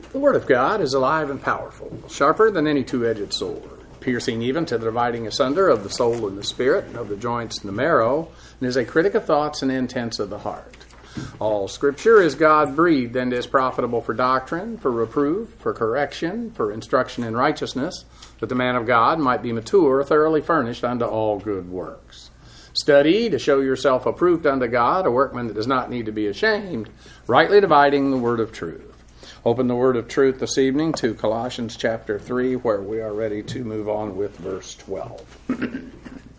The Word of God is alive and powerful, sharper than any two-edged sword, piercing even to the dividing asunder of the soul and the spirit, of the joints and the marrow, and is a critic of thoughts and intents of the heart. All Scripture is God-breathed and is profitable for doctrine, for reproof, for correction, for instruction in righteousness, that the man of God might be mature, thoroughly furnished unto all good works. Study to show yourself approved unto God, a workman that does not need to be ashamed, rightly dividing the word of truth. Open the word of truth this evening to Colossians chapter 3, where we are ready to move on with verse 12.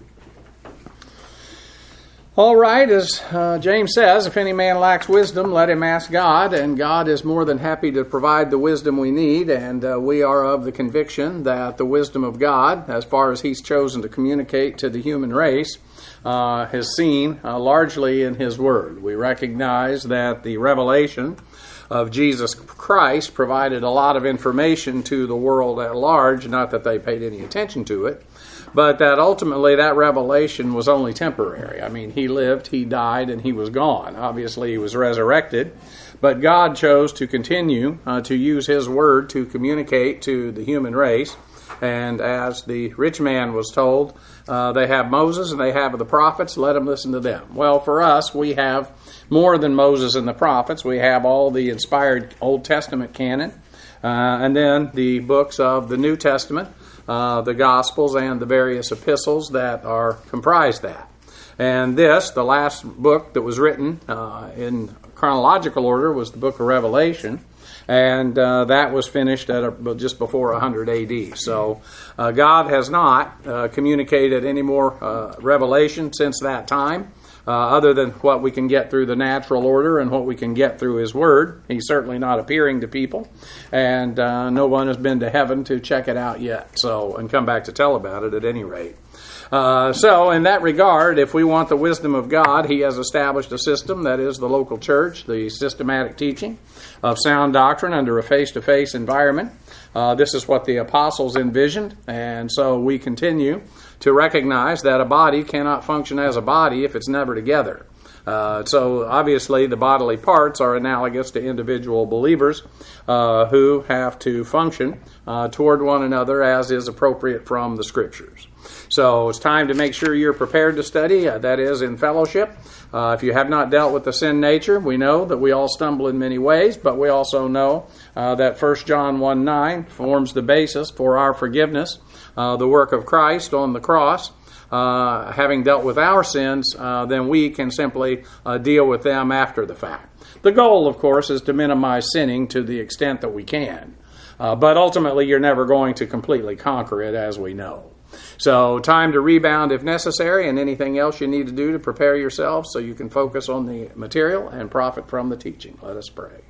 All right, as James says, if any man lacks wisdom, let him ask God, and God is more than happy to provide the wisdom we need, and we are of the conviction that the wisdom of God, as far as He's chosen to communicate to the human race, is seen largely in His Word. We recognize that the revelation of Jesus Christ provided a lot of information to the world at large, not that they paid any attention to it, but that ultimately that revelation was only temporary. I mean, He lived, He died, and He was gone. Obviously, He was resurrected, but God chose to continue to use His Word to communicate to the human race. And as the rich man was told, they have Moses and they have the prophets, let them listen to them. Well, for us, we have more than Moses and the prophets. We have all the inspired Old Testament canon, and then the books of the New Testament, the Gospels, and the various epistles that are comprise that. And this, the last book that was written in chronological order, was the book of Revelation. And that was finished at just before 100 A.D. So God has not communicated any more revelation since that time, other than what we can get through the natural order and what we can get through His Word. He's certainly not appearing to people, and no one has been to heaven to check it out yet, and come back to tell about it at any rate. So in that regard, if we want the wisdom of God, He has established a system that is the local church, the systematic teaching of sound doctrine under a face-to-face environment. This is what the apostles envisioned, and so we continue to recognize that a body cannot function as a body if it's never together. So obviously the bodily parts are analogous to individual believers who have to function toward one another as is appropriate from the Scriptures. So it's time to make sure you're prepared to study, that is in fellowship. If you have not dealt with the sin nature, we know that we all stumble in many ways, but we also know that 1 John 1:9 forms the basis for our forgiveness, the work of Christ on the cross. Having dealt with our sins, then we can simply deal with them after the fact. The goal, of course, is to minimize sinning to the extent that we can. But ultimately, you're never going to completely conquer it, as we know. So, time to rebound if necessary, and anything else you need to do to prepare yourself so you can focus on the material and profit from the teaching. Let us pray.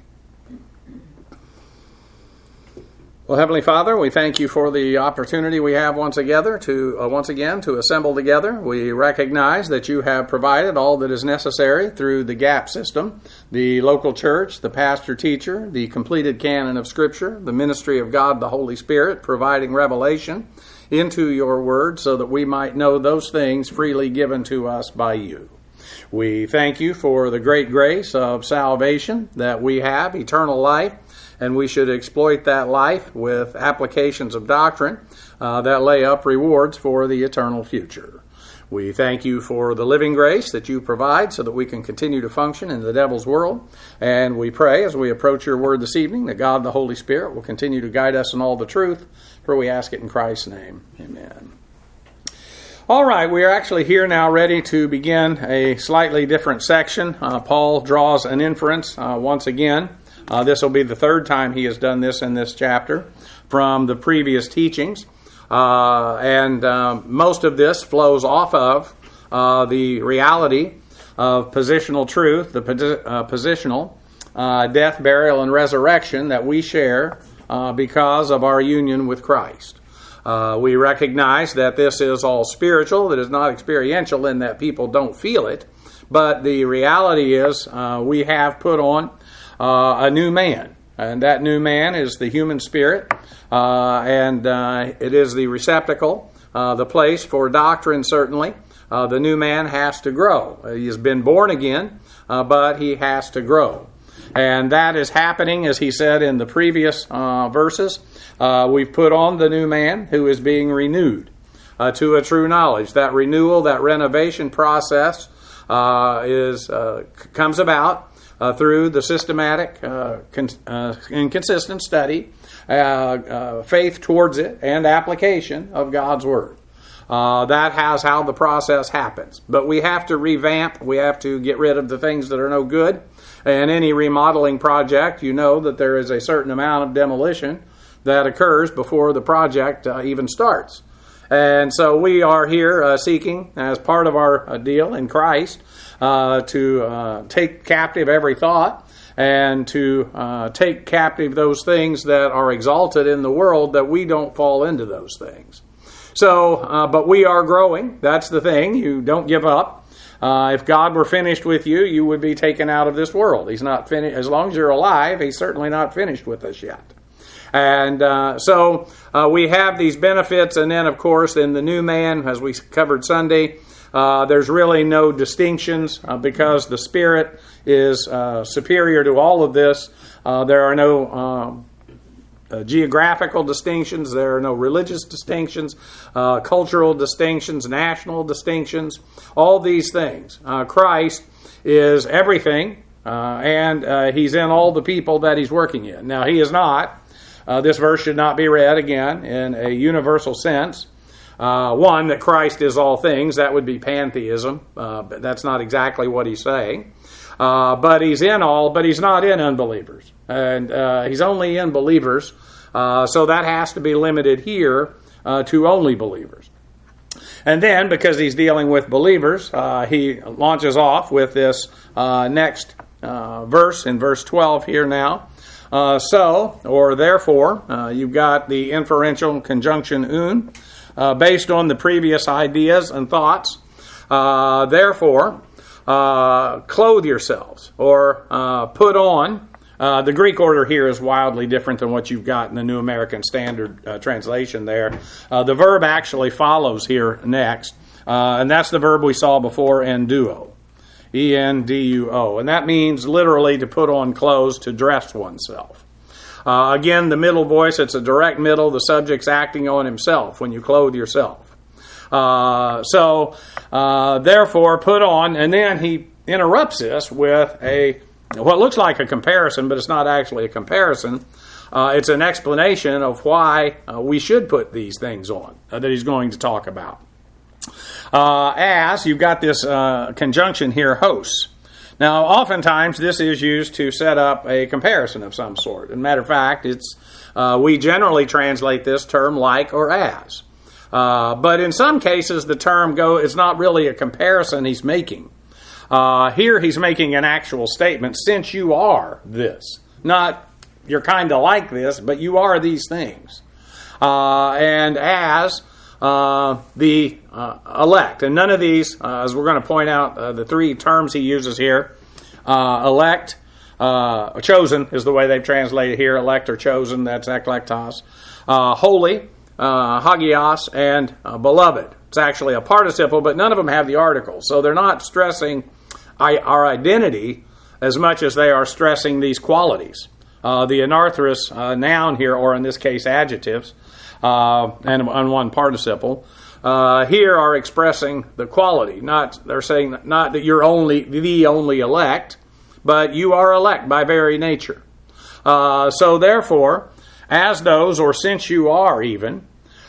Well, Heavenly Father, we thank You for the opportunity we have once again to assemble together. We recognize that You have provided all that is necessary through the GAP system, the local church, the pastor-teacher, the completed canon of Scripture, the ministry of God the Holy Spirit, providing revelation into Your Word so that we might know those things freely given to us by You. We thank You for the great grace of salvation that we have, eternal life, and we should exploit that life with applications of doctrine that lay up rewards for the eternal future. We thank You for the living grace that You provide so that we can continue to function in the devil's world. And we pray as we approach Your Word this evening that God the Holy Spirit will continue to guide us in all the truth, for we ask it in Christ's name. Amen. All right, we are actually here now ready to begin a slightly different section. Paul draws an inference once again. This will be the third time he has done this in this chapter from the previous teachings. And most of this flows off of the reality of positional truth, the positional death, burial, and resurrection that we share because of our union with Christ. We recognize that this is all spiritual. It is not experiential in that people don't feel it. But the reality is we have put on a new man. And that new man is the human spirit. And it is the receptacle, the place for doctrine, certainly. The new man has to grow. He has been born again, but he has to grow. And that is happening, as he said in the previous verses. We've put on the new man who is being renewed to a true knowledge. That renewal, that renovation process comes about through the systematic and consistent study, faith towards it, and application of God's Word. That has how the process happens. But we have to revamp. We have to get rid of the things that are no good. And any remodeling project, you know that there is a certain amount of demolition that occurs before the project even starts. And so we are here seeking, as part of our deal in Christ, to take captive every thought and to take captive those things that are exalted in the world, that we don't fall into those things. So, but we are growing. That's the thing. You don't give up. If God were finished with you, you would be taken out of this world. He's not finished. As long as you're alive, He's certainly not finished with us yet. And so we have these benefits. And then, of course, in the new man, as we covered Sunday, there's really no distinctions because the Spirit is superior to all of this. There are no geographical distinctions. There are no religious distinctions, cultural distinctions, national distinctions, all these things. Christ is everything, and He's in all the people that He's working in. Now, He is not. This verse should not be read, again, in a universal sense. One, that Christ is all things. That would be pantheism. But that's not exactly what He's saying. But He's in all, but He's not in unbelievers. And He's only in believers. So that has to be limited here to only believers. And then, because He's dealing with believers, He launches off with this next verse in verse 12 here now. Therefore, you've got the inferential conjunction un, based on the previous ideas and thoughts. Therefore, clothe yourselves, or put on. The Greek order here is wildly different than what you've got in the New American Standard translation there. The verb actually follows here next, and that's the verb we saw before, enduo. E-N-D-U-O. And that means literally to put on clothes, to dress oneself. Again, the middle voice, it's a direct middle. The subject's acting on himself when you clothe yourself. Therefore, put on, and then he interrupts this with what looks like a comparison, but it's not actually a comparison. It's an explanation of why we should put these things on that he's going to talk about. As you've got this conjunction here, hosts. Now, oftentimes this is used to set up a comparison of some sort. As a matter of fact, we generally translate this term like or as. But in some cases, the term is not really a comparison he's making. Here he's making an actual statement. Since you are this, not you're kind of like this, but you are these things. And as the elect. And none of these, as we're going to point out, the three terms he uses here, elect, chosen is the way they've translated here, elect or chosen, that's eklektos, holy, hagios, and beloved. It's actually a participle, but none of them have the article. So they're not stressing our identity as much as they are stressing these qualities. The anarthrous noun here, or in this case adjectives, and one participle, here are expressing the quality. They're saying not that you're the only elect, but you are elect by very nature. So therefore, as those, or since you are even,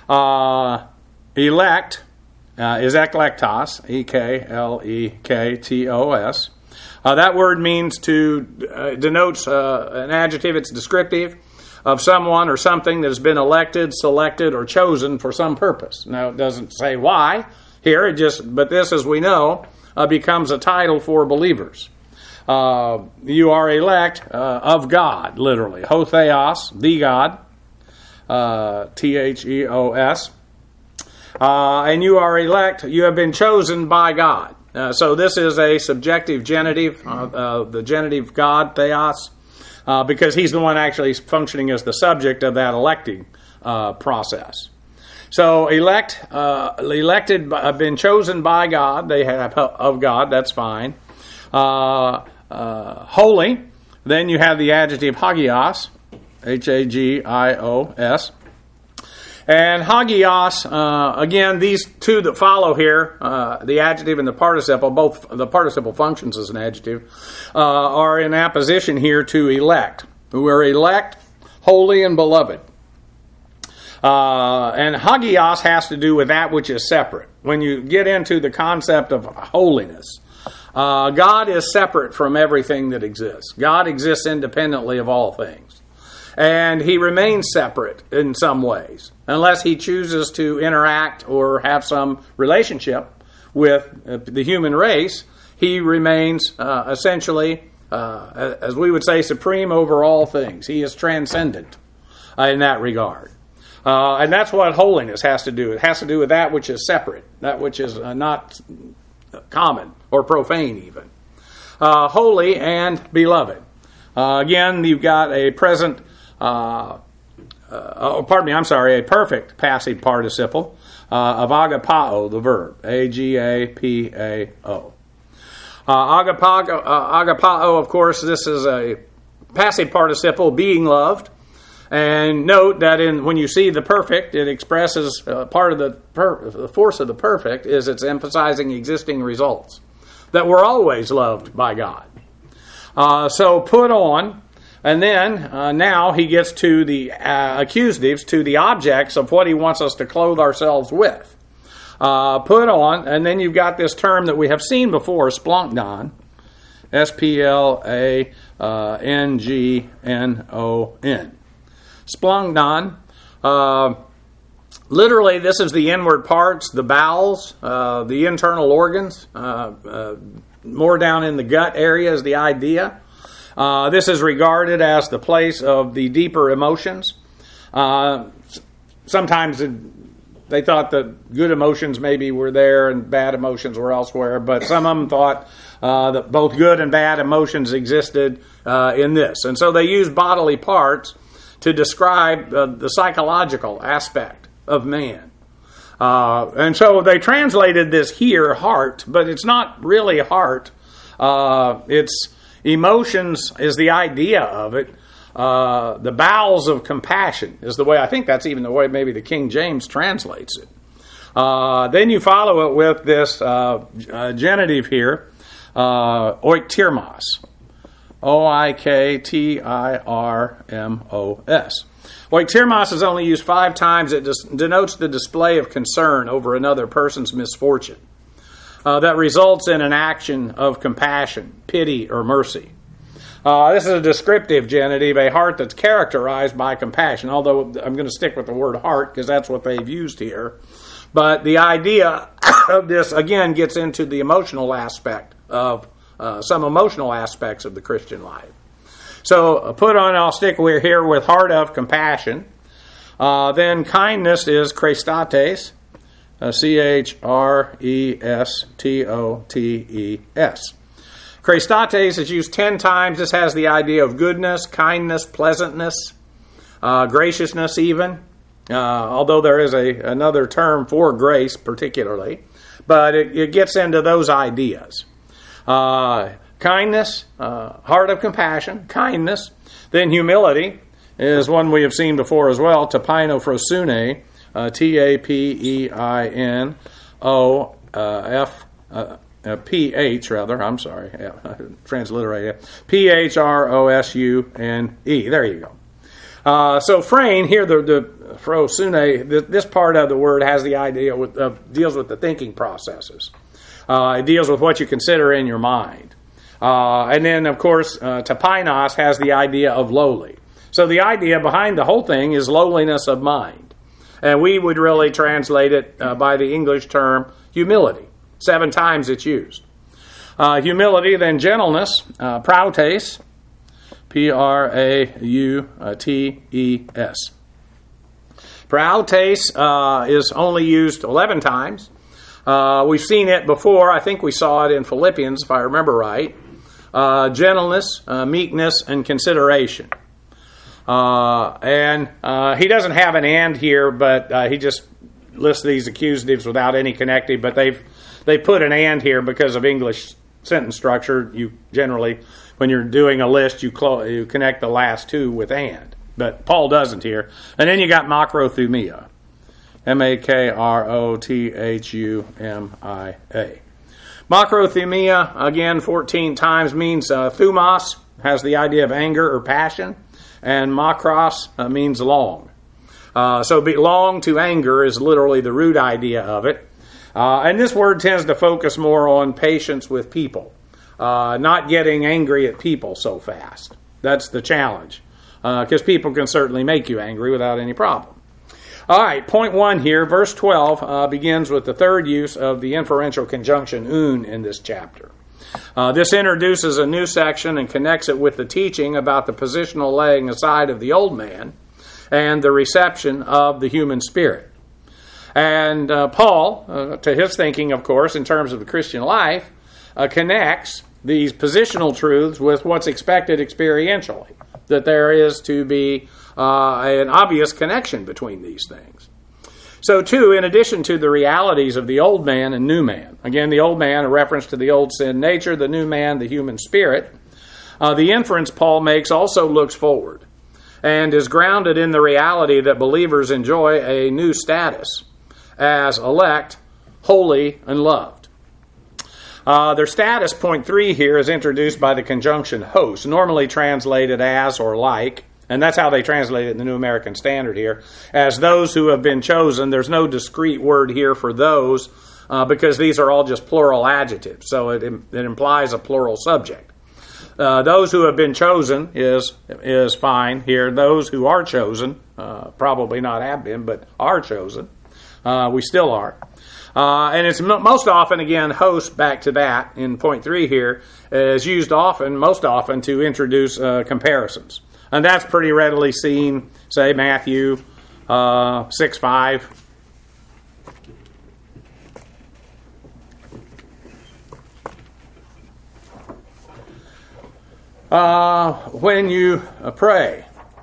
elect is eklektos, E-K-L-E-K-T-O-S. That word means denotes an adjective. It's descriptive of someone or something that has been elected, selected, or chosen for some purpose. Now, it doesn't say why here, but this, as we know, becomes a title for believers. You are elect of God, literally. Ho theos, the God, T-H-E-O-S. And you are elect, you have been chosen by God. So this is a subjective genitive, the genitive God, theos, because he's the one actually functioning as the subject of that electing process. So elected, been chosen by God, they have of God, that's fine. Holy, Then you have the adjective hagios, Hagios. And hagios, again, these two that follow here, the adjective and the participle, both the participle functions as an adjective, are in apposition here to elect. Who are elect, holy, and beloved. And hagios has to do with that which is separate. When you get into the concept of holiness, God is separate from everything that exists. God exists independently of all things. And He remains separate in some ways, unless He chooses to interact or have some relationship with the human race. He remains essentially, as we would say, supreme over all things. He is transcendent in that regard. And that's what holiness has to do. It has to do with that which is separate, that which is not common or profane even. Holy and beloved. Again, you've got a present, a perfect passive participle of agapao, the verb. A-G-A-P-A-O. Agapao, of course, this is a passive participle, being loved. And note that when you see the perfect, it expresses part of the force of the perfect is it's emphasizing existing results. That we're always loved by God. So put on, and then now he gets to the accusatives, to the objects of what he wants us to clothe ourselves with. Put on, and then you've got this term that we have seen before, splanknon, S-P-L-A-N-G-N-O-N. Splanknon, literally this is the inward parts, the bowels, the internal organs, more down in the gut area is the idea. This is regarded as the place of the deeper emotions. Sometimes they thought that good emotions maybe were there and bad emotions were elsewhere, but some of them thought that both good and bad emotions existed in this. And so they used bodily parts to describe the psychological aspect of man. And so they translated this here, heart, but it's not really heart. It's emotions is the idea of it. The bowels of compassion is the way, I think that's even the way maybe the King James translates it. Then you follow it with this genitive here, oiktirmos. O-I-K-T-I-R-M-O-S. Oiktirmos is only used 5 times. It denotes the display of concern over another person's misfortune that results in an action of compassion, pity, or mercy. This is a descriptive genitive, a heart that's characterized by compassion, although I'm going to stick with the word heart because that's what they've used here. But the idea of this, again, gets into the emotional aspect of some emotional aspects of the Christian life. So put on, I'll stick here with heart of compassion. Then kindness is chrestotes, C-H-R-E-S-T-O-T-E-S. Chrestotes is used 10 times. This has the idea of goodness, kindness, pleasantness, graciousness even. Although there is another term for grace particularly. But it gets into those ideas. Kindness, heart of compassion, kindness. Then humility is one we have seen before as well, tapeinophrosune, T-A-P-E-I-N-O-F-P-H rather, I'm sorry, transliterate it, P-H-R-O-S-U-N-E, there you go. So phrein, here the phrosune, this part of the word has the idea deals with the thinking processes. It deals with what you consider in your mind. And then, of course, tapeinos has the idea of lowly. So the idea behind the whole thing is lowliness of mind. And we would really translate it by the English term humility. 7 times it's used. Humility, then gentleness, prautes, P-R-A-U-T-E-S. Prautes is only used 11 times. We've seen it before. I think we saw it in Philippians, if I remember right. Gentleness, meekness, and consideration. And he doesn't have an and here, but he just lists these accusatives without any connective. But they put an and here because of English sentence structure, you generally, when you're doing a list, you connect the last two with and. But Paul doesn't here. And then you got makrothumia. M-A-K-R-O-T-H-U-M-I-A. Makrothumia, again, 14 times means thumos, has the idea of anger or passion, and makros means long. So long to anger is literally the root idea of it. And this word tends to focus more on patience with people, not getting angry at people so fast. That's the challenge, because people can certainly make you angry without any problem. All right, point 1 here, verse 12 begins with the third use of the inferential conjunction un in this chapter. This introduces a new section and connects it with the teaching about the positional laying aside of the old man and the reception of the human spirit. And Paul, to his thinking, of course, in terms of the Christian life, connects these positional truths with what's expected experientially, that there is to be an obvious connection between these things. So, too, in addition to the realities of the old man and new man, again, the old man, a reference to the old sin nature, the new man, the human spirit, the inference Paul makes also looks forward and is grounded in the reality that believers enjoy a new status as elect, holy, and loved. Their status, point 3 here, is introduced by the conjunction host, normally translated as or like, and that's how they translate it in the New American Standard here, as those who have been chosen. There's no discrete word here for those, because these are all just plural adjectives, so it implies a plural subject. Those who have been chosen is fine here. Those who are chosen, probably not have been, but are chosen, we still are. And it's most often, again, host, back to that in point 3 here, is used most often to introduce comparisons. And that's pretty readily seen, say, Matthew 6:5. When you pray,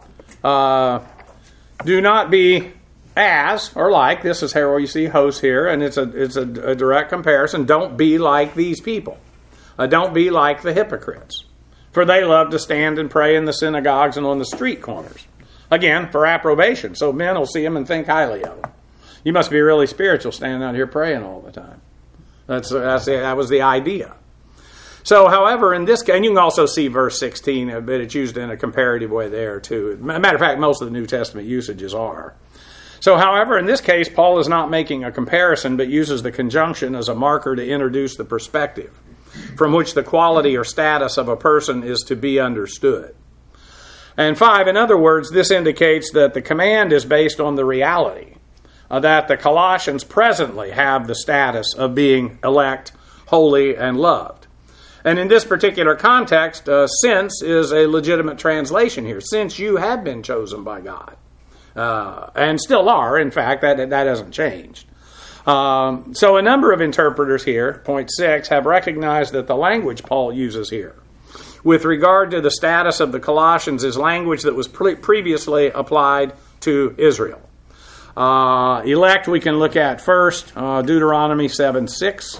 do not be as or like. This is where you see host here, and it's a direct comparison. Don't be like these people. Don't be like the hypocrites, for they love to stand and pray in the synagogues and on the street corners. Again, for approbation, so men will see them and think highly of them. You must be really spiritual standing out here praying all the time. That was the idea. So, however, in this case, and you can also see verse 16, but it's used in a comparative way there too. Matter of fact, most of the New Testament usages are. So, however, in this case, Paul is not making a comparison, but uses the conjunction as a marker to introduce the perspective from which the quality or status of a person is to be understood. And 5, in other words, this indicates that the command is based on the reality that the Colossians presently have the status of being elect, holy, and loved. And in this particular context, since is a legitimate translation here. Since you have been chosen by God. And still are, in fact, that hasn't changed. So a number of interpreters here, point 6, have recognized that the language Paul uses here with regard to the status of the Colossians is language that was previously applied to Israel. Elect we can look at first, Deuteronomy 7:6.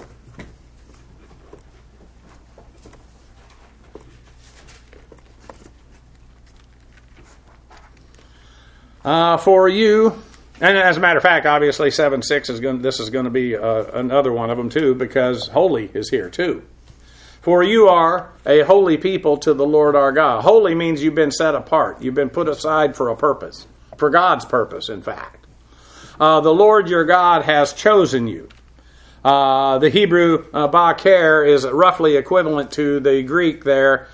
For you, and as a matter of fact, obviously 7:6 this is going to be another one of them too, because holy is here too. For you are a holy people to the Lord our God. Holy means you've been set apart. You've been put aside for a purpose, for God's purpose, in fact. The Lord your God has chosen you. The Hebrew baker is roughly equivalent to the Greek there,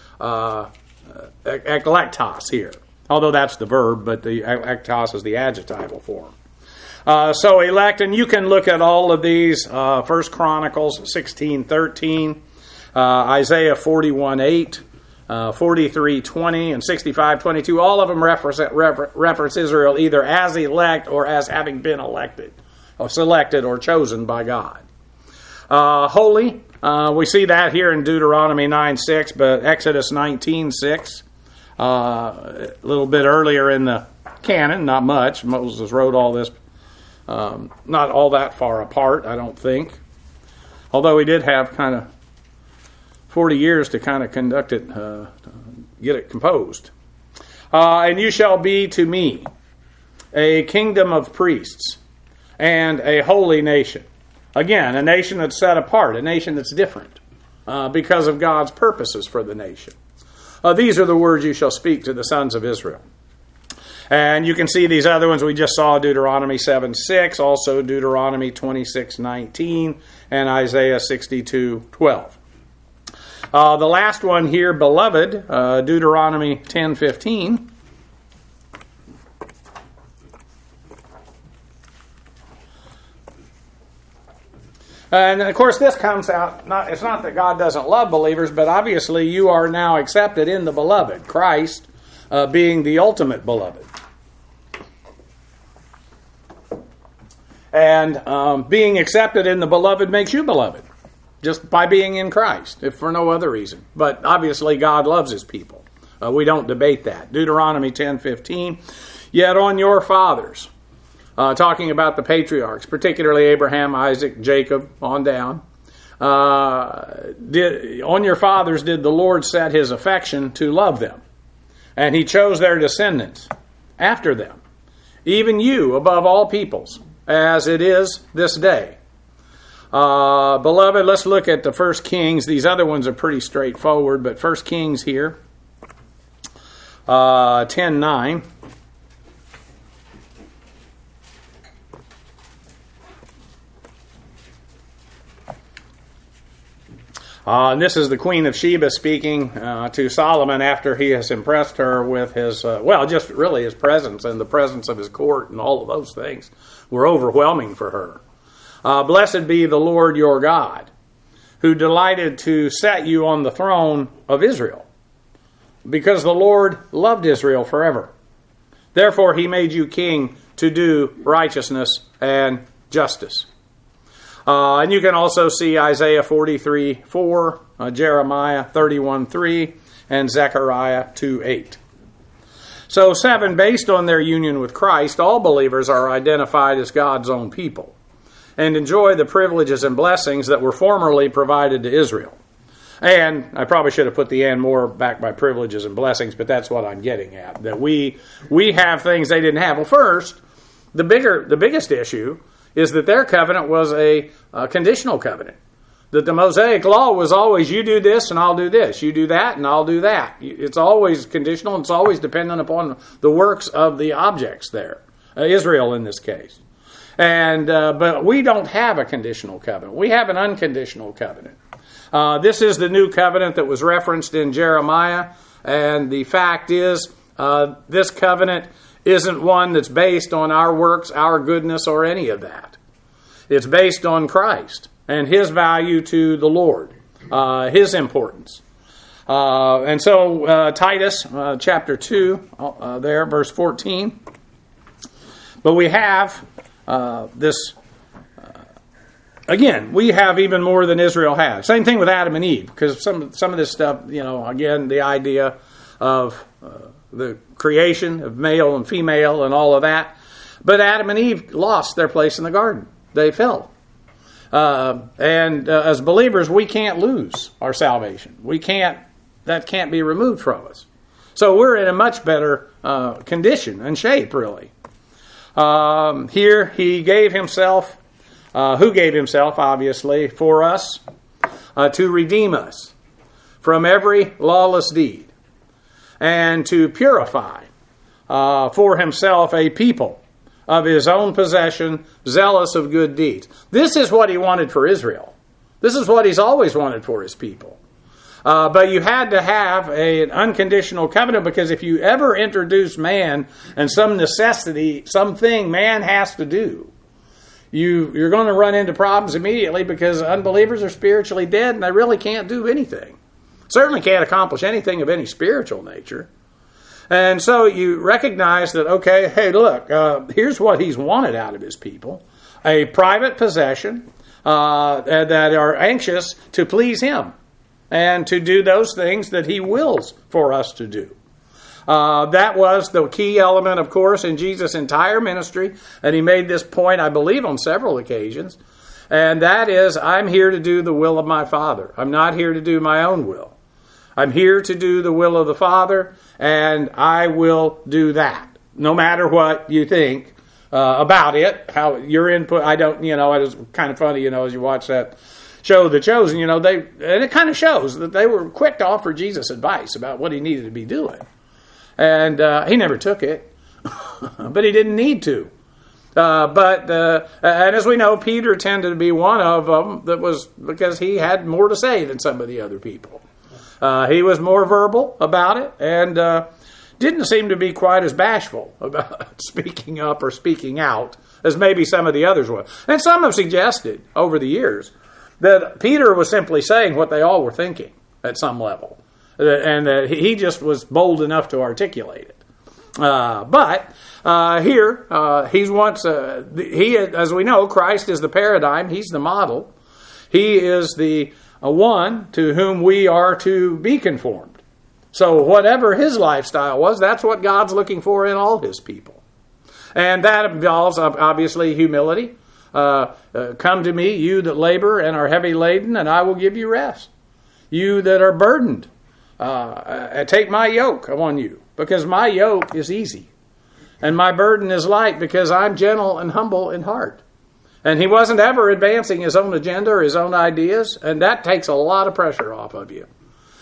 eklektos here. Although that's the verb, but the ektos is the adjectival form. So elect, and you can look at all of these, 1 Chronicles 16:13, Isaiah 41:8, 43:20, and 65:22. All of them reference Israel either as elect or as having been elected, or selected or chosen by God. Holy, we see that here in Deuteronomy 9:6, but Exodus 19:6. A little bit earlier in the canon, not much. Moses wrote all this, not all that far apart, I don't think. Although he did have kind of 40 years to kind of conduct it, get it composed. And you shall be to me a kingdom of priests and a holy nation. Again, a nation that's set apart, a nation that's different because of God's purposes for the nation. These are the words you shall speak to the sons of Israel. And you can see these other ones. We just saw Deuteronomy 7:6, also Deuteronomy 26:19, and Isaiah 62:12. The last one here, beloved, Deuteronomy 10:15. And of course, this comes out, it's not that God doesn't love believers, but obviously you are now accepted in the beloved, Christ being the ultimate beloved. And being accepted in the beloved makes you beloved, just by being in Christ, if for no other reason. But obviously God loves his people. We don't debate that. Deuteronomy 10:15, yet on your fathers, talking about the patriarchs, particularly Abraham, Isaac, Jacob, on down, on your fathers did the Lord set his affection to love them. And he chose their descendants after them, even you above all peoples, as it is this day. Beloved, let's look at the 1 Kings. These other ones are pretty straightforward, but 1 Kings here, 10:9. And this is the Queen of Sheba speaking to Solomon after he has impressed her with his, just really his presence and the presence of his court and all of those things were overwhelming for her. Blessed be the Lord your God, who delighted to set you on the throne of Israel, because the Lord loved Israel forever. Therefore he made you king to do righteousness and justice. And you can also see Isaiah 43:4, Jeremiah 31:3, and Zechariah 2:8. So 7, based on their union with Christ, all believers are identified as God's own people and enjoy the privileges and blessings that were formerly provided to Israel. And I probably should have put the and more back by privileges and blessings, but that's what I'm getting at, that we have things they didn't have. Well, first, the biggest issue is that their covenant was a conditional covenant. That the Mosaic law was always, you do this and I'll do this. You do that and I'll do that. It's always conditional and it's always dependent upon the works of the objects there. Israel in this case. And but we don't have a conditional covenant. We have an unconditional covenant. This is the new covenant that was referenced in Jeremiah. And the fact is, this covenant isn't one that's based on our works, our goodness, or any of that. It's based on Christ and his value to the Lord, his importance. And so Titus chapter 2, there, verse 14. But we have this, again, we have even more than Israel has. Same thing with Adam and Eve, because some of this stuff, again, the idea of the creation of male and female and all of that. But Adam and Eve lost their place in the garden. They fell. And as believers, we can't lose our salvation. That can't be removed from us. So we're in a much better condition and shape, really. Here he gave himself, who gave himself, obviously, for us, to redeem us from every lawless deed, and to purify for himself a people of his own possession, zealous of good deeds. This is what he wanted for Israel. This is what he's always wanted for his people. But you had to have an unconditional covenant, because if you ever introduce man and some necessity, something man has to do, you're going to run into problems immediately, because unbelievers are spiritually dead and they really can't do anything. Certainly can't accomplish anything of any spiritual nature. And so you recognize that, okay, hey, look, here's what he's wanted out of his people. A private possession that are anxious to please him and to do those things that he wills for us to do. That was the key element, of course, in Jesus' entire ministry. And he made this point, I believe, on several occasions. And that is, I'm here to do the will of my Father. I'm not here to do my own will. I'm here to do the will of the Father, and I will do that. No matter what you think about it, how your input, it was kind of funny, as you watch that show, The Chosen, and it kind of shows that they were quick to offer Jesus advice about what he needed to be doing. And he never took it, but he didn't need to. And as we know, Peter tended to be one of them, that was because he had more to say than some of the other people. He was more verbal about it, and didn't seem to be quite as bashful about speaking up or speaking out as maybe some of the others were. And some have suggested over the years that Peter was simply saying what they all were thinking at some level, and that he just was bold enough to articulate it. But here, as we know, Christ is the paradigm. He's the model. He is the one to whom we are to be conformed. So whatever his lifestyle was, that's what God's looking for in all his people. And that involves, obviously, humility. Come to me, you that labor and are heavy laden, and I will give you rest. You that are burdened, take my yoke upon you, because my yoke is easy. And my burden is light, because I'm gentle and humble in heart. And he wasn't ever advancing his own agenda or his own ideas, and that takes a lot of pressure off of you.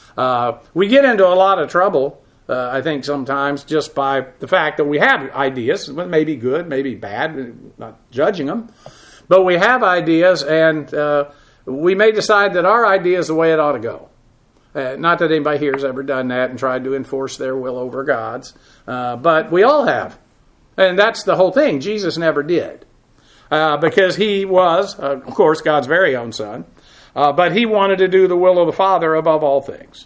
We get into a lot of trouble, I think, sometimes just by the fact that we have ideas, maybe good, maybe bad, not judging them, but we have ideas, and we may decide that our idea is the way it ought to go. Not that anybody here has ever done that and tried to enforce their will over God's, but we all have. And that's the whole thing. Jesus never did. Because he was, of course, God's very own son, but he wanted to do the will of the Father above all things.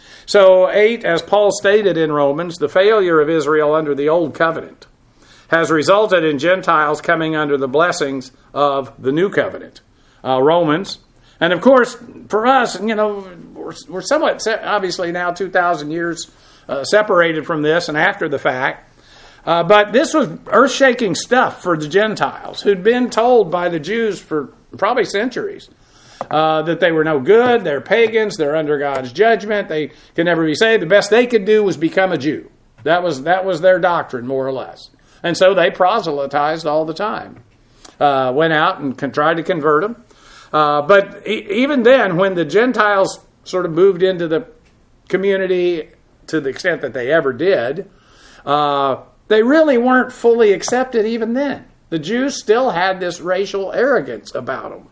So 8, as Paul stated in Romans, the failure of Israel under the old covenant has resulted in Gentiles coming under the blessings of the new covenant. Romans. And of course, for us, we're somewhat, obviously now 2,000 years separated from this and after the fact. But this was earth-shaking stuff for the Gentiles who'd been told by the Jews for probably centuries that they were no good, they're pagans, they're under God's judgment, they can never be saved. The best they could do was become a Jew. That was their doctrine, more or less. And so they proselytized all the time. Went out and tried to convert them. But even then, when the Gentiles sort of moved into the community to the extent that they ever did, they really weren't fully accepted even then. The Jews still had this racial arrogance about them,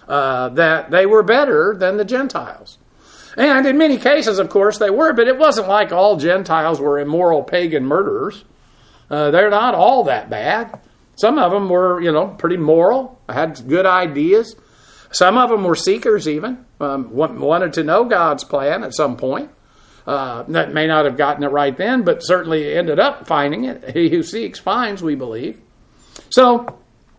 that they were better than the Gentiles. And in many cases, of course, they were, but it wasn't like all Gentiles were immoral pagan murderers. They're not all that bad. Some of them were, pretty moral, had good ideas. Some of them were seekers even, wanted to know God's plan at some point. That may not have gotten it right then, but certainly ended up finding it. He who seeks finds, we believe. So,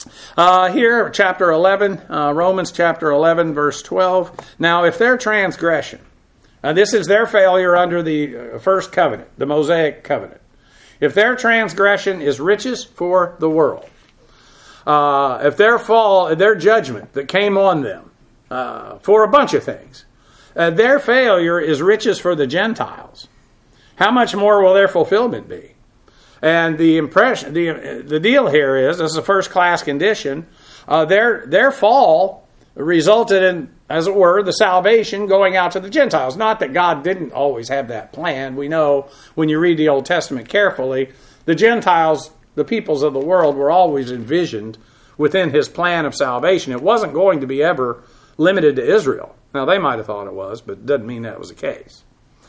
here, chapter 11, Romans chapter 11, verse 12. Now, if their transgression, this is their failure under the first covenant, the Mosaic covenant. If their transgression is riches for the world, if their fall, their judgment that came on them for a bunch of things, their failure is riches for the Gentiles, how much more will their fulfillment be? And the impression, the deal here is, this is a first-class condition, their fall resulted in, as it were, the salvation going out to the Gentiles. Not that God didn't always have that plan. We know when you read the Old Testament carefully, the Gentiles, the peoples of the world, were always envisioned within his plan of salvation. It wasn't going to be ever limited to Israel. Now, they might have thought it was, but it doesn't mean that was the case.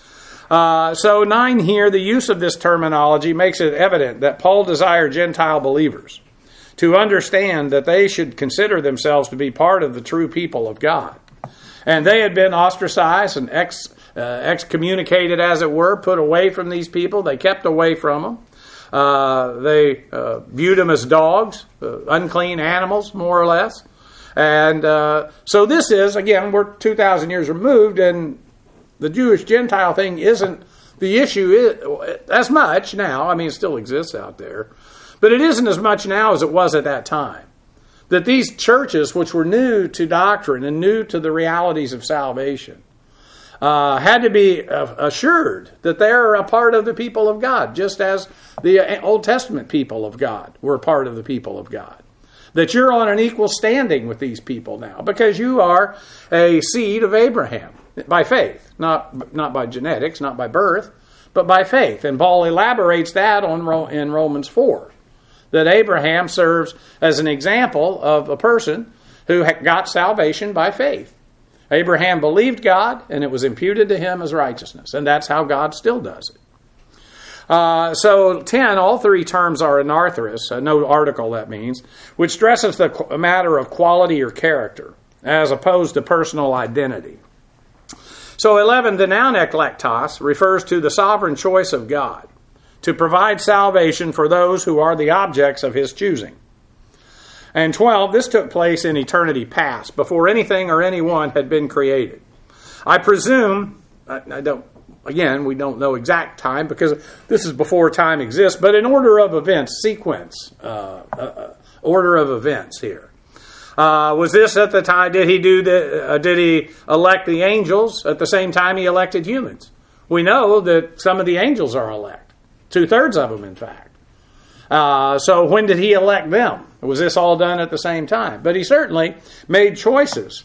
So 9 here, the use of this terminology makes it evident that Paul desired Gentile believers to understand that they should consider themselves to be part of the true people of God. And they had been ostracized and excommunicated, as it were, put away from these people. They kept away from them. They viewed them as dogs, unclean animals, more or less. And so this is, again, we're 2,000 years removed, and the Jewish-Gentile thing isn't the issue as much now. I mean, it still exists out there. But it isn't as much now as it was at that time. that these churches, which were new to doctrine and new to the realities of salvation, had to be assured that they're a part of the people of God, just as the Old Testament people of God were part of the people of God. That you're on an equal standing with these people now, because you are a seed of Abraham by faith, not by genetics, not by birth, but by faith. And Paul elaborates that in Romans 4, that Abraham serves as an example of a person who got salvation by faith. Abraham believed God, and it was imputed to him as righteousness. And that's how God still does it. So 10, all three terms are anarthrous, no article that means, which stresses the matter of quality or character, as opposed to personal identity. So 11, the noun eklektos refers to the sovereign choice of God to provide salvation for those who are the objects of his choosing. And 12, this took place in eternity past, before anything or anyone had been created. I presume, again, we don't know exact time because this is before time exists, but in order of events, sequence, order of events here. Was this at the time, did he elect the angels at the same time he elected humans? We know that some of the angels are elect, 2/3 of them in fact. So when did he elect them? Was this all done at the same time? But he certainly made choices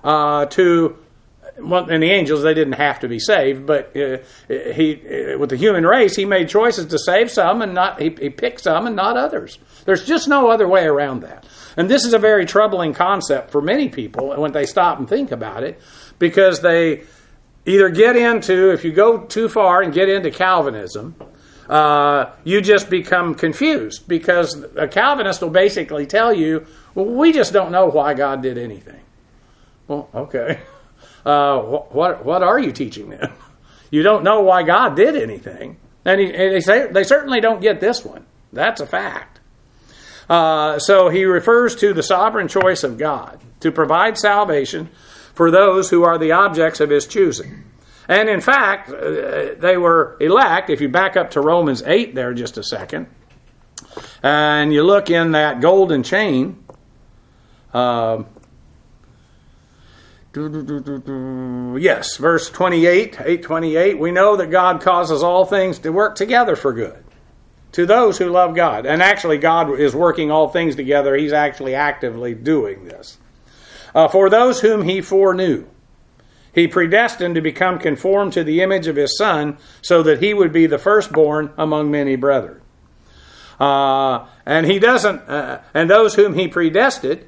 and the angels, they didn't have to be saved, but with the human race, he made choices to save some and he picked some and not others. There's just no other way around that. And this is a very troubling concept for many people when they stop and think about it, because they either get into, if you go too far and get into Calvinism, you just become confused, because a Calvinist will basically tell you, well, we just don't know why God did anything. Well, okay. What are you teaching then? You don't know why God did anything. And they certainly don't get this one. That's a fact. So he refers to the sovereign choice of God to provide salvation for those who are the objects of his choosing. And in fact, they were elect. If you back up to Romans 8 there just a second, and you look in that golden chain, yes, verse 28, 8:28, we know that God causes all things to work together for good to those who love God. And actually, God is working all things together. He's actually actively doing this. For those whom he foreknew, he predestined to become conformed to the image of his Son, so that he would be the firstborn among many brethren. And he doesn't. And those whom he predestined,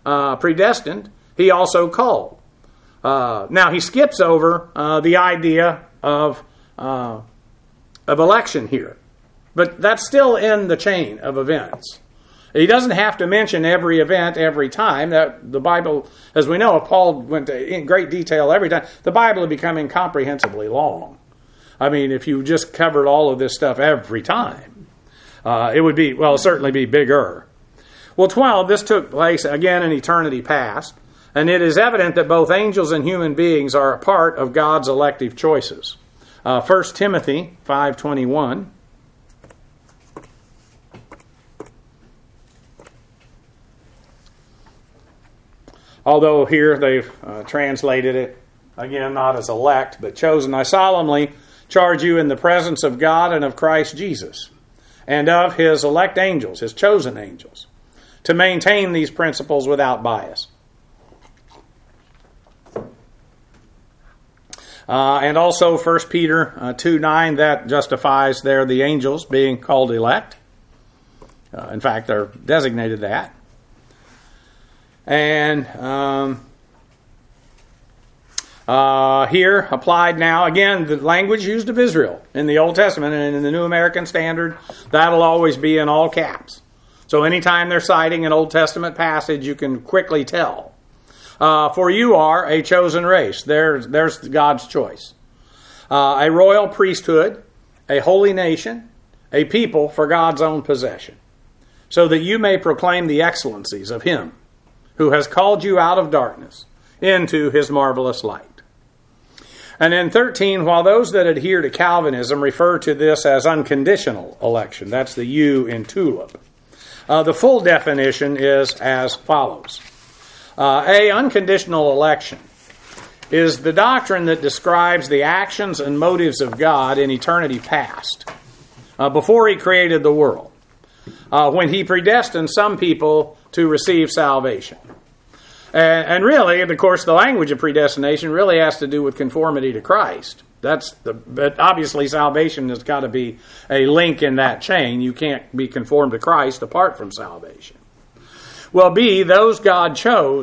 he also called. Now he skips over the idea of election here, but that's still in the chain of events. He doesn't have to mention every event every time. That the Bible, as we know, if Paul went in great detail every time, the Bible would become incomprehensibly long. I mean, if you just covered all of this stuff every time, it would be, well, certainly be bigger. Well, 12, this took place again in eternity past, and it is evident that both angels and human beings are a part of God's elective choices. 1 Timothy 5:21. Although here they've translated it, again, not as elect, but chosen. I solemnly charge you in the presence of God and of Christ Jesus, and of his elect angels, his chosen angels, to maintain these principles without bias. And also 1 Peter 2:9, that justifies there the angels being called elect. In fact, they're designated that. And here, applied now, again, the language used of Israel in the Old Testament and in the New American Standard, that'll always be in all caps. So anytime they're citing an Old Testament passage, you can quickly tell. For you are a chosen race. There's God's choice. A royal priesthood, a holy nation, a people for God's own possession, so that you may proclaim the excellencies of him who has called you out of darkness into his marvelous light. And in 13, while those that adhere to Calvinism refer to this as unconditional election, that's the U in tulip, The full definition is as follows. Unconditional election is the doctrine that describes the actions and motives of God in eternity past, before He created the world, when He predestined some people to receive salvation. And really, of course, the language of predestination really has to do with conformity to Christ. But obviously salvation has got to be a link in that chain. You can't be conformed to Christ apart from salvation. Well, B, those God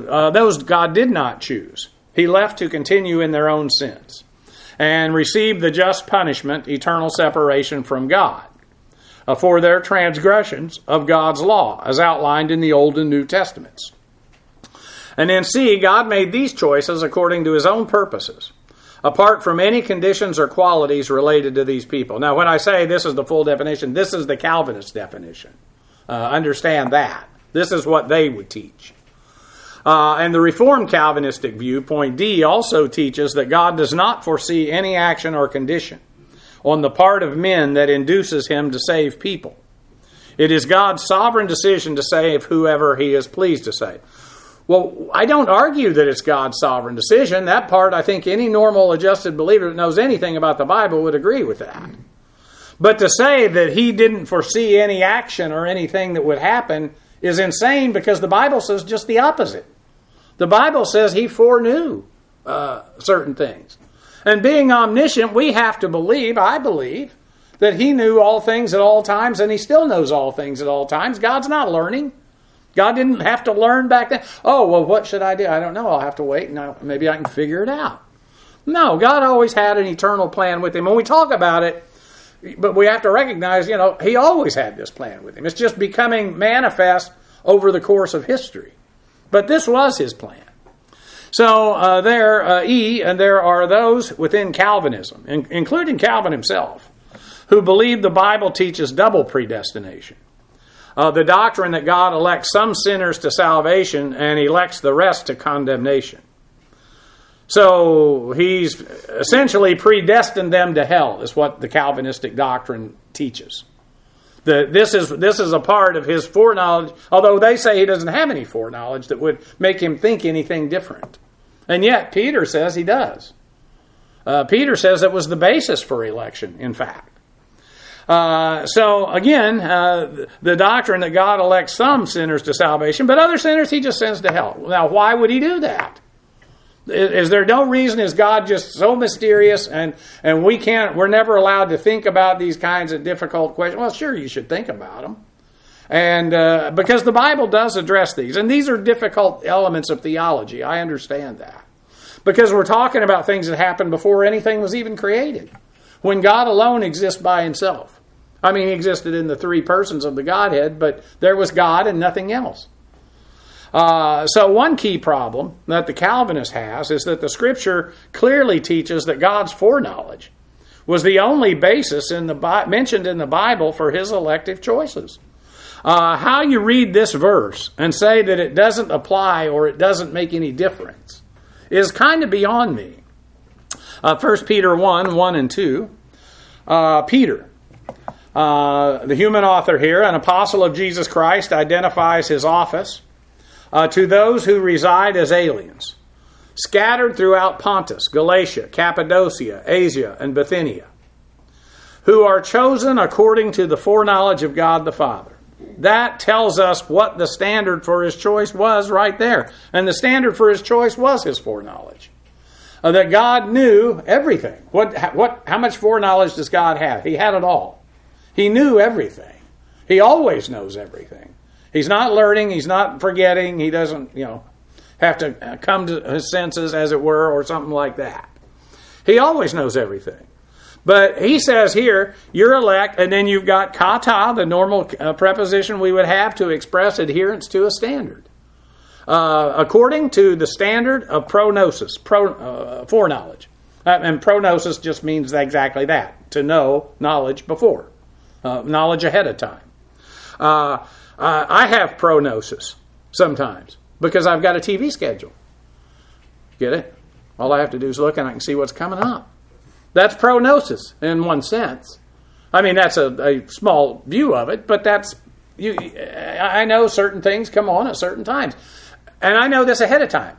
did not choose. He left to continue in their own sins and receive the just punishment, eternal separation from God, for their transgressions of God's law, as outlined in the Old and New Testaments. And then C, God made these choices according to His own purposes, apart from any conditions or qualities related to these people. Now, when I say this is the full definition, this is the Calvinist definition. Understand that. This is what they would teach. And the Reformed Calvinistic view, point D, also teaches that God does not foresee any action or condition on the part of men that induces Him to save people. It is God's sovereign decision to save whoever He is pleased to save. Well, I don't argue that it's God's sovereign decision. That part, I think any normal adjusted believer that knows anything about the Bible would agree with that. But to say that He didn't foresee any action or anything that would happen is insane, because the Bible says just the opposite. The Bible says He foreknew certain things. And being omniscient, we have to believe, I believe, that He knew all things at all times, and He still knows all things at all times. God's not learning. God didn't have to learn back then. Oh, well, what should I do? I don't know. I'll have to wait, and maybe I can figure it out. No, God always had an eternal plan with Him. When we talk about it, but we have to recognize, He always had this plan with Him. It's just becoming manifest over the course of history. But this was His plan. So and there are those within Calvinism, including Calvin himself, who believe the Bible teaches double predestination. The doctrine that God elects some sinners to salvation and elects the rest to condemnation. So He's essentially predestined them to hell, is what the Calvinistic doctrine teaches. This is a part of His foreknowledge, although they say He doesn't have any foreknowledge that would make Him think anything different. And yet Peter says He does. Peter says it was the basis for election, in fact. So again, the doctrine that God elects some sinners to salvation, but other sinners He just sends to hell. Now, why would He do that? Is there no reason? Is God just so mysterious and we're never allowed to think about these kinds of difficult questions? Well, sure, you should think about them. And because the Bible does address these. And these are difficult elements of theology. I understand that. Because we're talking about things that happened before anything was even created. When God alone exists by Himself. I mean, He existed in the three persons of the Godhead, but there was God and nothing else. So one key problem that the Calvinist has is that the Scripture clearly teaches that God's foreknowledge was the only basis mentioned in the Bible for His elective choices. How you read this verse and say that it doesn't apply or it doesn't make any difference is kind of beyond me. 1 Peter 1 and 2. Peter, the human author here, an apostle of Jesus Christ, identifies his office to those who reside as aliens, scattered throughout Pontus, Galatia, Cappadocia, Asia, and Bithynia, who are chosen according to the foreknowledge of God the Father. That tells us what the standard for His choice was right there. And the standard for His choice was His foreknowledge. That God knew everything. How much foreknowledge does God have? He had it all. He knew everything. He always knows everything. He's not learning. He's not forgetting. He doesn't, have to come to his senses, as it were, or something like that. He always knows everything. But he says here, you're elect, and then you've got kata, the normal preposition we would have to express adherence to a standard. According to the standard of prognosis, foreknowledge. And prognosis just means exactly that, to know knowledge before, knowledge ahead of time. I have prognosis sometimes because I've got a TV schedule. Get it? All I have to do is look and I can see what's coming up. That's prognosis in one sense. I mean, that's a small view of it, but that's I know certain things come on at certain times. And I know this ahead of time.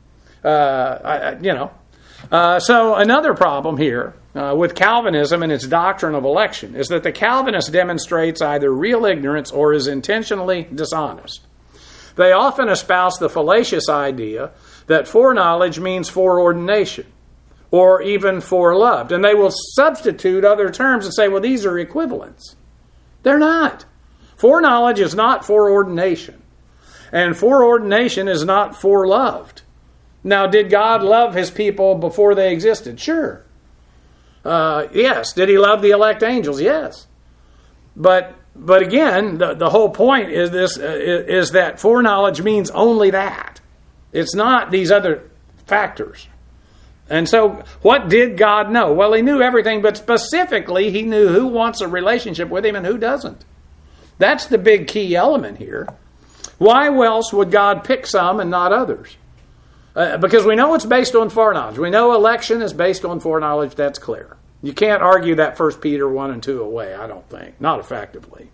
So another problem here with Calvinism and its doctrine of election is that the Calvinist demonstrates either real ignorance or is intentionally dishonest. They often espouse the fallacious idea that foreknowledge means foreordination or even foreloved. And they will substitute other terms and say, well, these are equivalents. They're not. Foreknowledge is not foreordination. And foreordination is not foreloved. Now, did God love his people before they existed? Sure. Yes. Did he love the elect angels? Yes. But again, the whole point is this: is that foreknowledge means only that. It's not these other factors. And so, what did God know? Well, he knew everything, but specifically, he knew who wants a relationship with him and who doesn't. That's the big key element here. Why else would God pick some and not others? Because we know it's based on foreknowledge. We know election is based on foreknowledge. That's clear. You can't argue that 1 Peter 1 and 2 away, I don't think. Not effectively.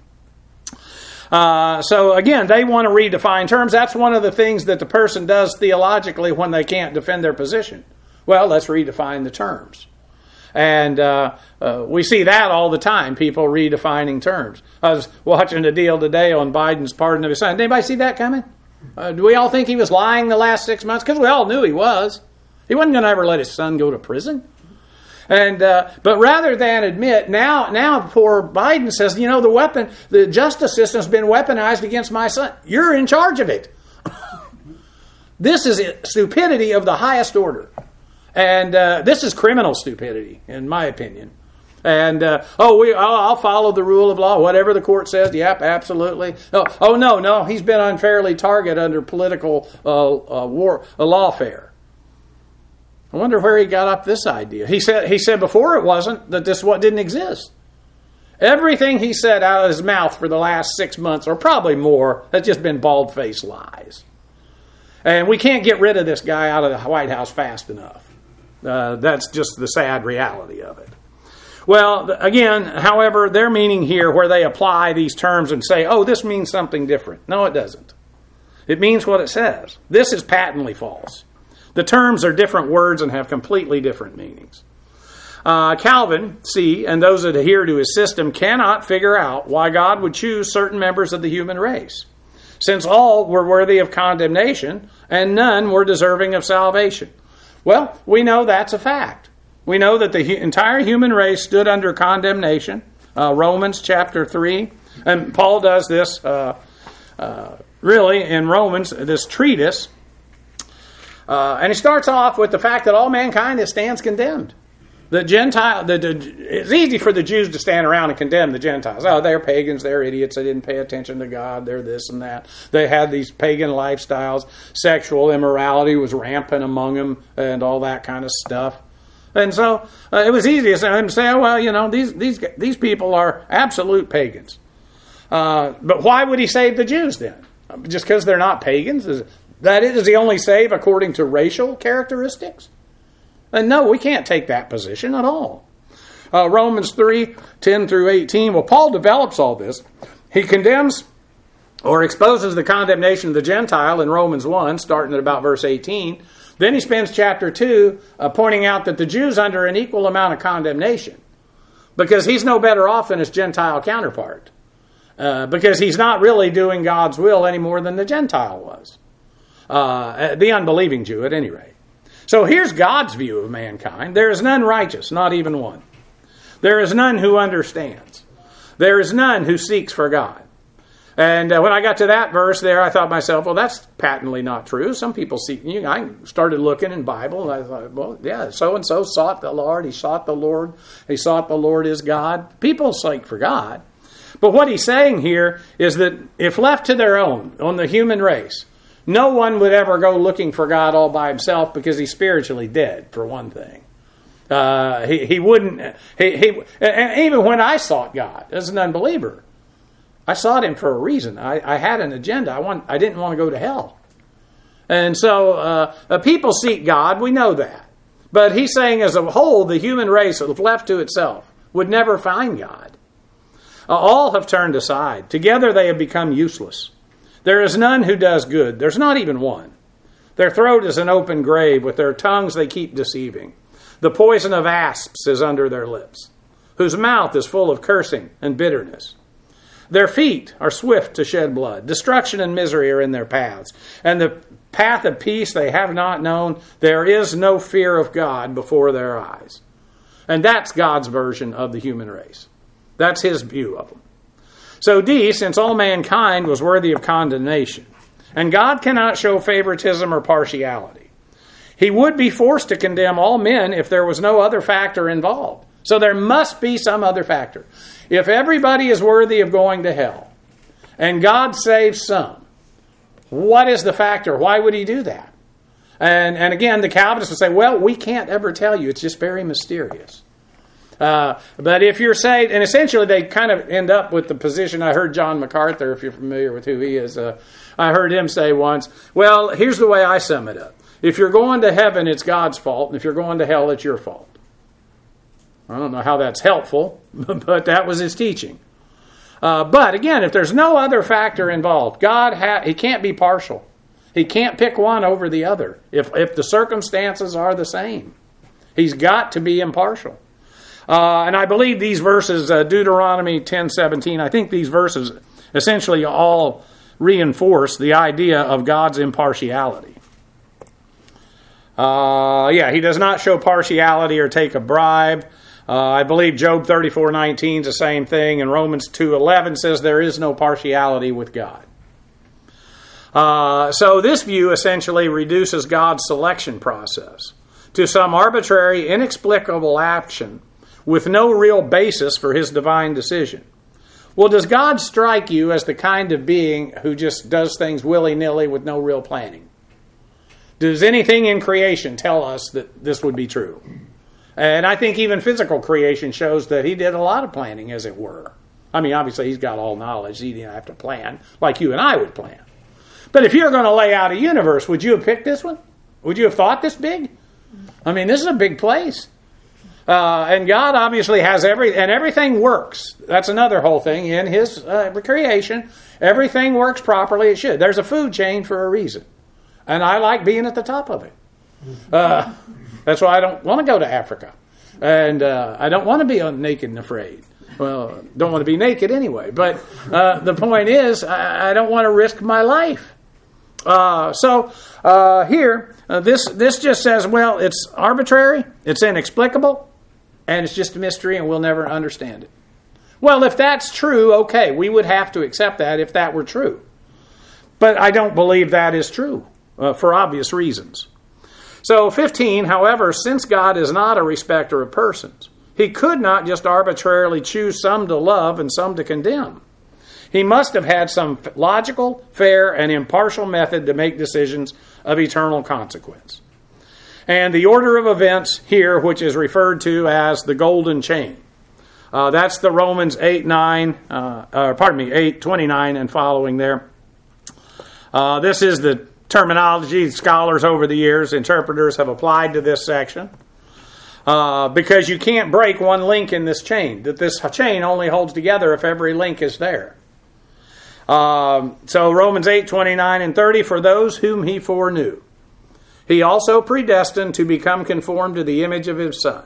So again, they want to redefine terms. That's one of the things that the person does theologically when they can't defend their position. Well, let's redefine the terms. And we see that all the time, people redefining terms. I was watching a deal today on Biden's pardon of his son. Did anybody see that coming? Do we all think he was lying the last 6 months? Because we all knew he was. He wasn't going to ever let his son go to prison. And but rather than admit, now poor Biden says, the justice system's been weaponized against my son. You're in charge of it. This is stupidity of the highest order. And this is criminal stupidity, in my opinion. And, I'll follow the rule of law, whatever the court says. Yep, absolutely. No, he's been unfairly targeted under political lawfare. I wonder where he got up this idea. He said before it wasn't, that this didn't exist. Everything he said out of his mouth for the last 6 months, or probably more, has just been bald-faced lies. And we can't get rid of this guy out of the White House fast enough. That's just the sad reality of it. Well, again, however, their meaning here, where they apply these terms and say, this means something different. No, it doesn't. It means what it says. This is patently false. The terms are different words and have completely different meanings. Calvin, and those that adhere to his system cannot figure out why God would choose certain members of the human race, since all were worthy of condemnation and none were deserving of salvation. Well, we know that's a fact. We know that the entire human race stood under condemnation. Romans chapter 3. And Paul does this really in Romans, this treatise. And he starts off with the fact that all mankind stands condemned. It's easy for the Jews to stand around and condemn the Gentiles. They're pagans, they're idiots, they didn't pay attention to God, they're this and that. They had these pagan lifestyles, sexual immorality was rampant among them, and all that kind of stuff. And so it was easy to say, these people are absolute pagans. But why would he save the Jews then? Just because they're not pagans? Does he only save according to racial characteristics? And no, we can't take that position at all. Romans 3, 10 through 18. Well, Paul develops all this. He condemns or exposes the condemnation of the Gentile in Romans 1, starting at about verse 18. Then he spends chapter 2 pointing out that the Jew's under an equal amount of condemnation because he's no better off than his Gentile counterpart because he's not really doing God's will any more than the Gentile was. The unbelieving Jew, at any rate. So here's God's view of mankind. There is none righteous, not even one. There is none who understands. There is none who seeks for God. And when I got to that verse there, I thought to myself, well, that's patently not true. Some people seek. I started looking in Bible, and I thought, well, yeah, so-and-so sought the Lord. He sought the Lord. He sought the Lord is God. People seek for God. But what he's saying here is that if left to their own, on the human race, no one would ever go looking for God all by himself because he's spiritually dead, for one thing. He wouldn't. And even when I sought God as an unbeliever, I sought him for a reason. I had an agenda. I didn't want to go to hell. And so people seek God. We know that. But he's saying as a whole, the human race, if left to itself, would never find God. All have turned aside. Together they have become useless. There is none who does good. There's not even one. Their throat is an open grave. With their tongues they keep deceiving. The poison of asps is under their lips, whose mouth is full of cursing and bitterness. Their feet are swift to shed blood. Destruction and misery are in their paths. And the path of peace they have not known. There is no fear of God before their eyes. And that's God's version of the human race. That's his view of them. So D, since all mankind was worthy of condemnation, and God cannot show favoritism or partiality, he would be forced to condemn all men if there was no other factor involved. So there must be some other factor. If everybody is worthy of going to hell, and God saves some, what is the factor? Why would he do that? And again, the Calvinists would say, well, we can't ever tell you. It's just very mysterious. But if you're saved, and essentially they kind of end up with the position, I heard John MacArthur, if you're familiar with who he is, I heard him say once, well, here's the way I sum it up. If you're going to heaven, it's God's fault, and if you're going to hell, it's your fault. I don't know how that's helpful, but that was his teaching. But again, if there's no other factor involved, he can't be partial. He can't pick one over the other. If the circumstances are the same, he's got to be impartial. And I believe these verses, Deuteronomy 10:17, I think these verses essentially all reinforce the idea of God's impartiality. He does not show partiality or take a bribe. I believe Job 34:19 is the same thing, and Romans 2:11 says there is no partiality with God. So this view essentially reduces God's selection process to some arbitrary, inexplicable action with no real basis for his divine decision. Well, does God strike you as the kind of being who just does things willy-nilly with no real planning? Does anything in creation tell us that this would be true? And I think even physical creation shows that he did a lot of planning, as it were. I mean, obviously he's got all knowledge. He didn't have to plan like you and I would plan. But if you're going to lay out a universe, would you have picked this one? Would you have thought this big? I mean, this is a big place. And God obviously has everything works. That's another whole thing. In his creation, everything works properly. It should. There's a food chain for a reason. And I like being at the top of it. That's why I don't want to go to Africa. And I don't want to be naked and afraid. Well, don't want to be naked anyway. But the point is, I don't want to risk my life. Here, this just says, well, it's arbitrary, it's inexplicable, and it's just a mystery, and we'll never understand it. Well, if that's true, okay, we would have to accept that if that were true. But I don't believe that is true, for obvious reasons. So 15, however, since God is not a respecter of persons, he could not just arbitrarily choose some to love and some to condemn. He must have had some logical, fair, and impartial method to make decisions of eternal consequence. And the order of events here, which is referred to as the golden chain, that's the Romans 8:29 and following there. This is the terminology scholars over the years, interpreters have applied to this section. Because you can't break one link in this chain. That this chain only holds together if every link is there. So Romans 8:29 and 30, for those whom he foreknew, he also predestined to become conformed to the image of his Son.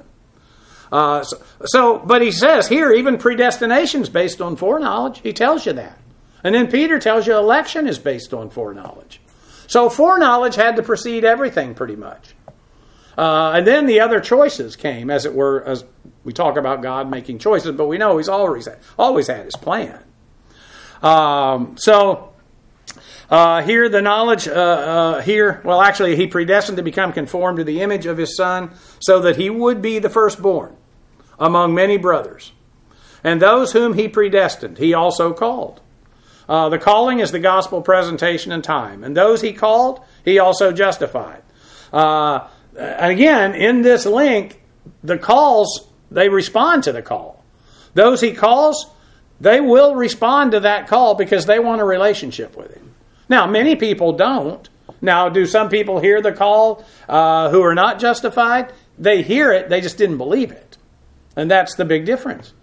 But he says here, even predestination is based on foreknowledge. He tells you that. And then Peter tells you election is based on foreknowledge. So foreknowledge had to precede everything pretty much. And then the other choices came, as it were, as we talk about God making choices, but we know he's always had his plan. Here the knowledge, he predestined to become conformed to the image of his Son so that he would be the firstborn among many brothers. And those whom he predestined, he also called. The calling is the gospel presentation and time. And those he called, he also justified. Again, in this link, the calls, they respond to the call. Those he calls, they will respond to that call because they want a relationship with him. Now, many people don't. Now, do some people hear the call who are not justified? They hear it, they just didn't believe it. And that's the big difference.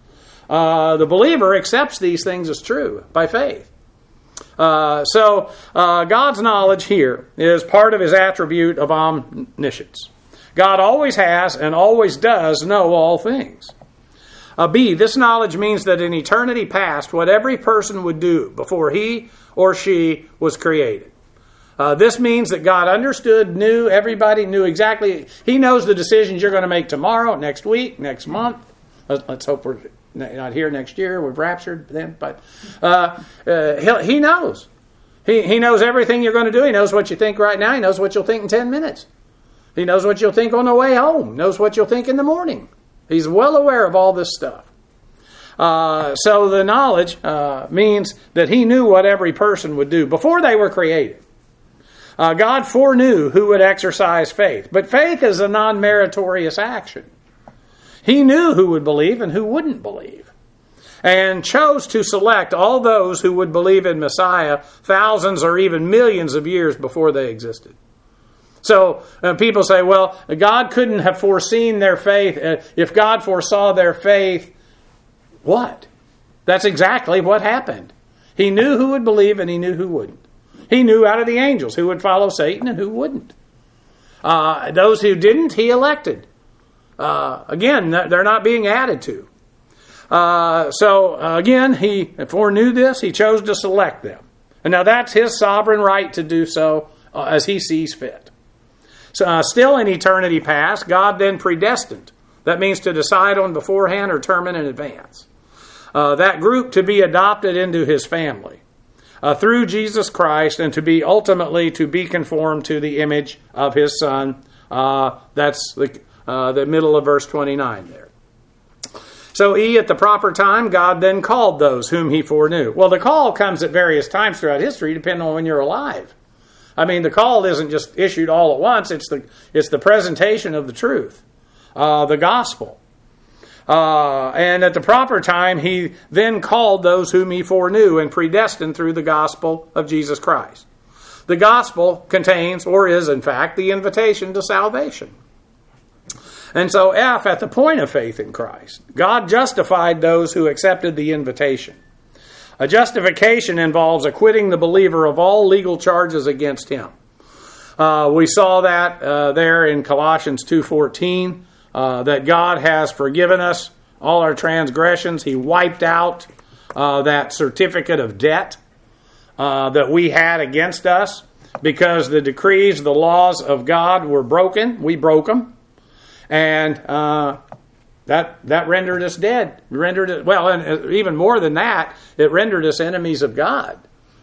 the believer accepts these things as true by faith. So God's knowledge here is part of his attribute of omniscience. God always has and always does know all things. B, this knowledge means that in eternity past, what every person would do before he or she was created. This means that God understood, knew, everybody knew exactly. He knows the decisions you're going to make tomorrow, next week, next month. Let's hope we're not here next year. We've raptured then. But he knows. He knows everything you're going to do. He knows what you think right now. He knows what you'll think in 10 minutes. He knows what you'll think on the way home. Knows what you'll think in the morning. He's well aware of all this stuff. So the knowledge means that he knew what every person would do before they were created. God foreknew who would exercise faith. But faith is a non-meritorious action. He knew who would believe and who wouldn't believe, and chose to select all those who would believe in Messiah thousands or even millions of years before they existed. So people say, well, God couldn't have foreseen their faith. If God foresaw their faith, what? That's exactly what happened. He knew who would believe and he knew who wouldn't. He knew out of the angels who would follow Satan and who wouldn't. Those who didn't, he elected. Again, they're not being added to. Again, he foreknew this. He chose to select them. And now that's his sovereign right to do so as he sees fit. So, still in eternity past, God then predestined. That means to decide on beforehand or determine in advance. That group to be adopted into his family through Jesus Christ, and to be ultimately to be conformed to the image of his Son. That's the middle of verse 29 there. So at the proper time, God then called those whom he foreknew. Well, the call comes at various times throughout history, depending on when you're alive. I mean, the call isn't just issued all at once. It's the presentation of the truth, the gospel. And at the proper time, he then called those whom he foreknew and predestined through the gospel of Jesus Christ. The gospel contains, or is in fact, the invitation to salvation. And so F, at the point of faith in Christ, God justified those who accepted the invitation. A justification involves acquitting the believer of all legal charges against him. We saw that there in Colossians 2:14, that God has forgiven us all our transgressions. He wiped out that certificate of debt that we had against us because the decrees, the laws of God were broken. We broke them. And that rendered us dead. And even more than that, it rendered us enemies of God.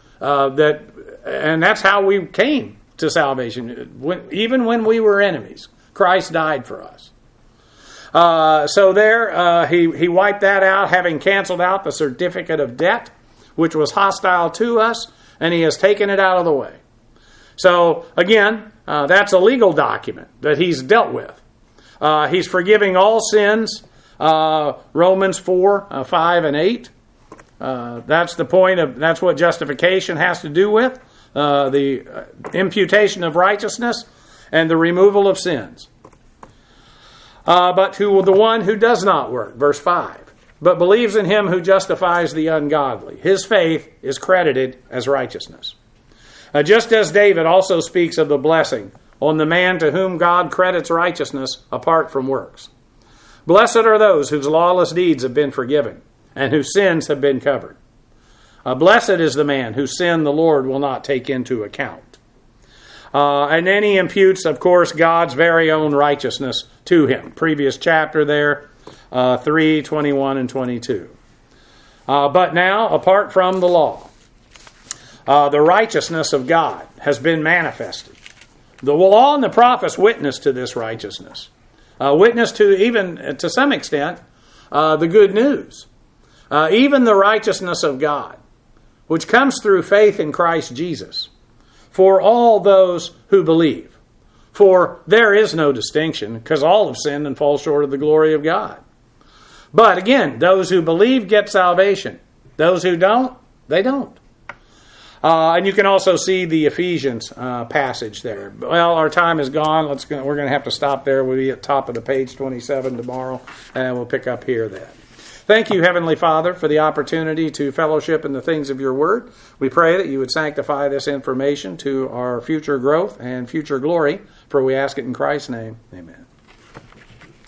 And that's how we came to salvation. Even when we were enemies, Christ died for us. So there, he wiped that out, having canceled out the certificate of debt, which was hostile to us, and he has taken it out of the way. So again, that's a legal document that he's dealt with. He's forgiving all sins. Romans 4, 5, and 8. That's the point of. That's what justification has to do with the imputation of righteousness and the removal of sins. But to the one who does not work, verse 5, but believes in him who justifies the ungodly, his faith is credited as righteousness. Just as David also speaks of the blessing on the man to whom God credits righteousness apart from works. Blessed are those whose lawless deeds have been forgiven and whose sins have been covered. Blessed is the man whose sin the Lord will not take into account. And then he imputes, of course, God's very own righteousness to him. Previous chapter there, 3, 21, and 22. But now, apart from the law, the righteousness of God has been manifested. The law and the prophets witness to this righteousness. Witness to, even to some extent, the good news. Even the righteousness of God, which comes through faith in Christ Jesus, for all those who believe. For there is no distinction, because all have sinned and fall short of the glory of God. But again, those who believe get salvation. Those who don't, they don't. And you can also see the Ephesians passage there. Well, our time is gone. We're going to have to stop there. We'll be at the top of the page 27 tomorrow, and we'll pick up here then. Thank you, Heavenly Father, for the opportunity to fellowship in the things of your word. We pray that you would sanctify this information to our future growth and future glory, for we ask it in Christ's name. Amen.